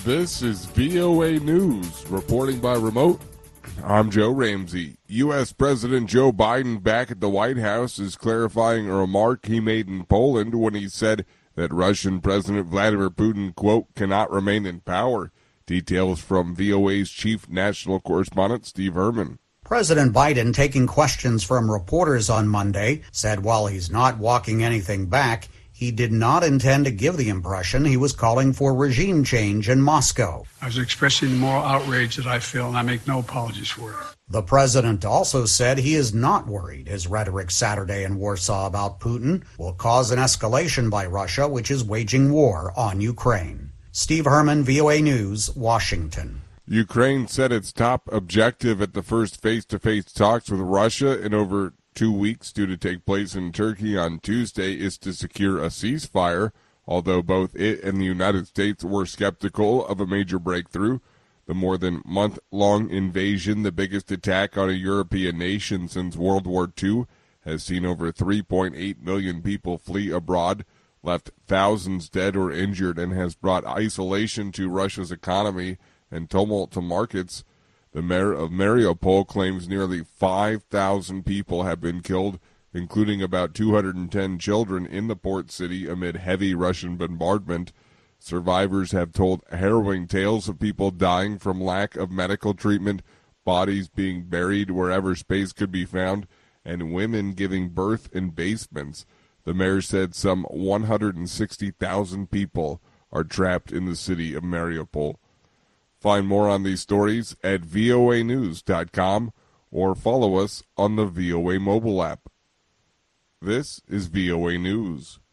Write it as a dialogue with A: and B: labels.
A: This is VOA News, reporting by remote. I'm Joe Ramsey. U.S. President Joe Biden, back at the White House, is clarifying a remark he made in Poland when he said that Russian President Vladimir Putin, quote, cannot remain in power. Details from VOA's chief national correspondent, Steve Herman.
B: President Biden, taking questions from reporters on Monday, said while he's not walking anything back, he did not intend to give the impression he was calling for regime change in Moscow.
C: I was expressing the moral outrage that I feel, and I make no apologies for it.
B: The president also said he is not worried his rhetoric Saturday in Warsaw about Putin will cause an escalation by Russia, which is waging war on Ukraine. Steve Herman, VOA News, Washington.
A: Ukraine said its top objective at the first face-to-face talks with Russia in over 2 weeks, due to take place in Turkey on Tuesday, is to secure a ceasefire, although both it and the United States were skeptical of a major breakthrough. The more than month-long invasion, the biggest attack on a European nation since World War II, has seen over 3.8 million people flee abroad, left thousands dead or injured, and has brought isolation to Russia's economy and tumult to markets. The mayor of Mariupol claims nearly 5,000 people have been killed, including about 210 children in the port city amid heavy Russian bombardment. Survivors have told harrowing tales of people dying from lack of medical treatment, bodies being buried wherever space could be found, and women giving birth in basements. The mayor said some 160,000 people are trapped in the city of Mariupol. Find more on these stories at voanews.com or follow us on the VOA mobile app. This is VOA News.